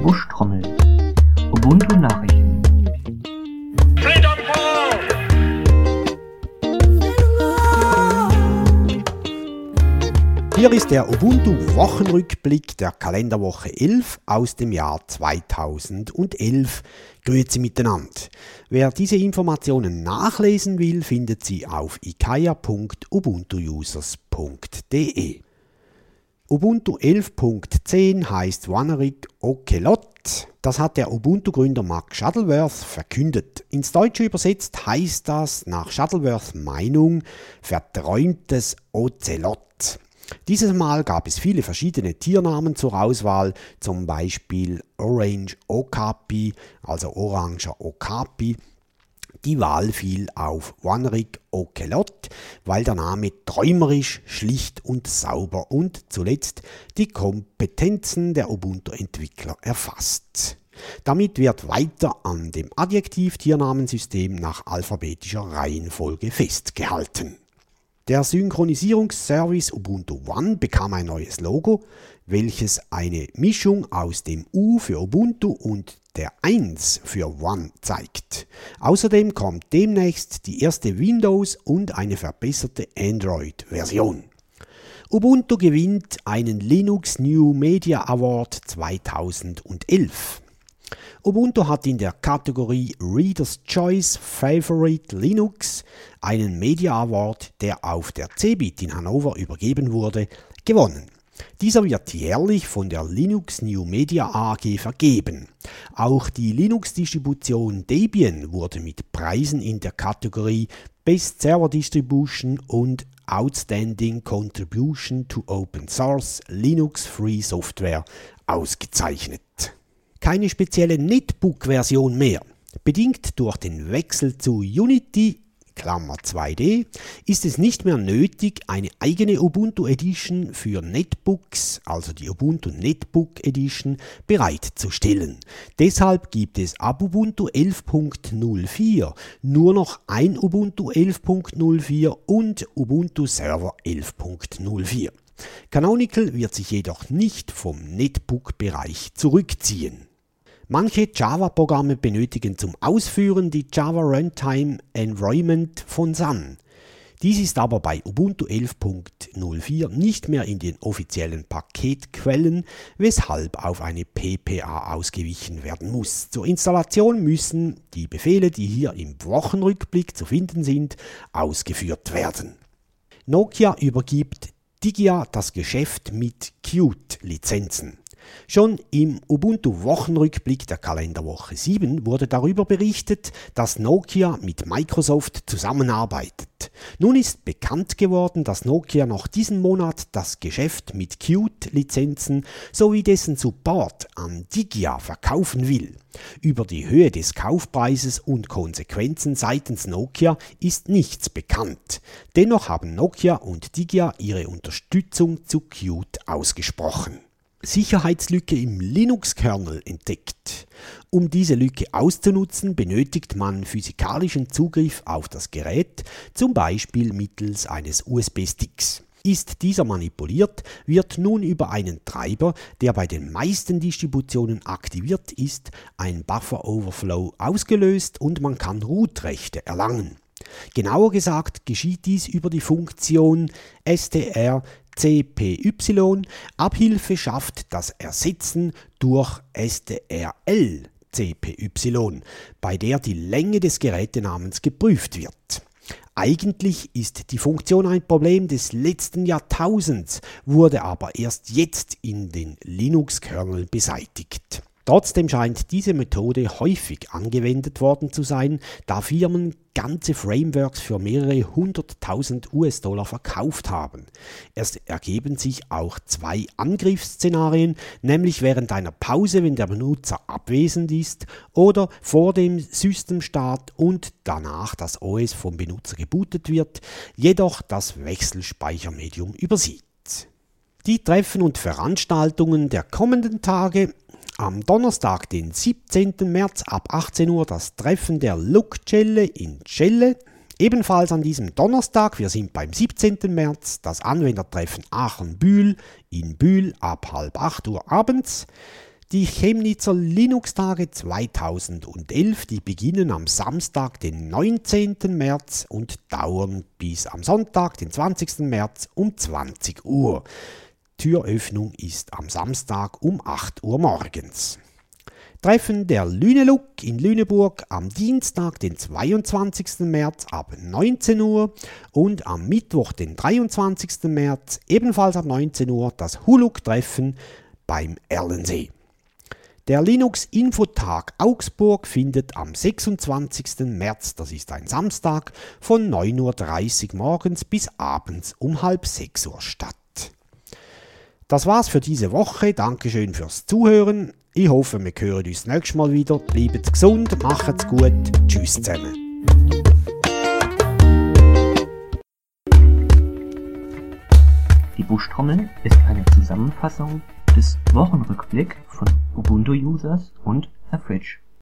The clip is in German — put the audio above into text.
Buschtrommel. Ubuntu Nachrichten. Hier ist der Ubuntu-Wochenrückblick der Kalenderwoche 11 aus dem Jahr 2011. Grüezi miteinander. Wer diese Informationen nachlesen will, findet sie auf ikaya.ubuntuusers.de. Ubuntu 11.10 heißt Wanarik Okelot. Das hat der Ubuntu-Gründer Mark Shuttleworth verkündet. Ins Deutsche übersetzt heißt das nach Shuttleworths Meinung verträumtes Ozelot. Dieses Mal gab es viele verschiedene Tiernamen zur Auswahl, zum Beispiel Orange Okapi, also oranger Okapi. Die Wahl fiel auf Wanarik Okelot, weil der Name träumerisch, schlicht und sauber und zuletzt die Kompetenzen der Ubuntu-Entwickler erfasst. Damit wird weiter an dem Adjektiv-Tiernamensystem nach alphabetischer Reihenfolge festgehalten. Der Synchronisierungsservice Ubuntu One bekam ein neues Logo, welches eine Mischung aus dem U für Ubuntu und der 1 für One zeigt. Außerdem kommt demnächst die erste Windows- und eine verbesserte Android-Version. Ubuntu gewinnt einen Linux New Media Award 2011. Ubuntu hat in der Kategorie Reader's Choice Favorite Linux einen Media Award, der auf der CeBIT in Hannover übergeben wurde, gewonnen. Dieser wird jährlich von der Linux New Media AG vergeben. Auch die Linux-Distribution Debian wurde mit Preisen in der Kategorie Best Server Distribution und Outstanding Contribution to Open Source Linux Free Software ausgezeichnet. Keine spezielle Netbook-Version mehr. Bedingt durch den Wechsel zu Unity, Klammer 2D, ist es nicht mehr nötig, eine eigene Ubuntu Edition für Netbooks, also die Ubuntu Netbook Edition, bereitzustellen. Deshalb gibt es ab Ubuntu 11.04 nur noch ein Ubuntu 11.04 und Ubuntu Server 11.04. Canonical wird sich jedoch nicht vom Netbook-Bereich zurückziehen. Manche Java-Programme benötigen zum Ausführen die Java Runtime Environment von Sun. Dies ist aber bei Ubuntu 11.04 nicht mehr in den offiziellen Paketquellen, weshalb auf eine PPA ausgewichen werden muss. Zur Installation müssen die Befehle, die hier im Wochenrückblick zu finden sind, ausgeführt werden. Nokia übergibt Digia das Geschäft mit Qt-Lizenzen. Schon im Ubuntu-Wochenrückblick der Kalenderwoche 7 wurde darüber berichtet, dass Nokia mit Microsoft zusammenarbeitet. Nun ist bekannt geworden, dass Nokia noch diesen Monat das Geschäft mit Qt-Lizenzen sowie dessen Support an Digia verkaufen will. Über die Höhe des Kaufpreises und Konsequenzen seitens Nokia ist nichts bekannt. Dennoch haben Nokia und Digia ihre Unterstützung zu Qt ausgesprochen. Sicherheitslücke im Linux-Kernel entdeckt. Um diese Lücke auszunutzen, benötigt man physikalischen Zugriff auf das Gerät, zum Beispiel mittels eines USB-Sticks. Ist dieser manipuliert, wird nun über einen Treiber, der bei den meisten Distributionen aktiviert ist, ein Buffer-Overflow ausgelöst und man kann Root-Rechte erlangen. Genauer gesagt geschieht dies über die Funktion strcpy. Abhilfe schafft das Ersetzen durch strlcpy, bei der die Länge des Gerätenamens geprüft wird. Eigentlich ist die Funktion ein Problem des letzten Jahrtausends, wurde aber erst jetzt in den Linux-Kernel beseitigt. Trotzdem scheint diese Methode häufig angewendet worden zu sein, da Firmen ganze Frameworks für mehrere 100.000 US-Dollar verkauft haben. Es ergeben sich auch zwei Angriffsszenarien, nämlich während einer Pause, wenn der Benutzer abwesend ist, oder vor dem Systemstart und danach das OS vom Benutzer gebootet wird, jedoch das Wechselspeichermedium übersieht. Die Treffen und Veranstaltungen der kommenden Tage: am Donnerstag, den 17. März ab 18 Uhr das Treffen der Look-Celle in Celle. Ebenfalls an diesem Donnerstag, wir sind beim 17. März, das Anwendertreffen Aachen-Bühl in Bühl ab halb 8 Uhr abends. Die Chemnitzer Linux-Tage 2011, die beginnen am Samstag, den 19. März und dauern bis am Sonntag, den 20. März um 20 Uhr. Türöffnung ist am Samstag um 8 Uhr morgens. Treffen der Lüneluck in Lüneburg am Dienstag, den 22. März ab 19 Uhr und am Mittwoch, den 23. März, ebenfalls ab 19 Uhr, das Huluk-Treffen beim Erlensee. Der Linux-Infotag Augsburg findet am 26. März, das ist ein Samstag, von 9.30 Uhr morgens bis abends um 5:30 Uhr statt. Das war's für diese Woche. Dankeschön fürs Zuhören. Ich hoffe, wir hören uns nächstes Mal wieder. Bleibt gesund, macht's gut. Tschüss zusammen. Die Buschtrommel ist eine Zusammenfassung des Wochenrückblick von Ubuntu-Users und Herr Fritsch.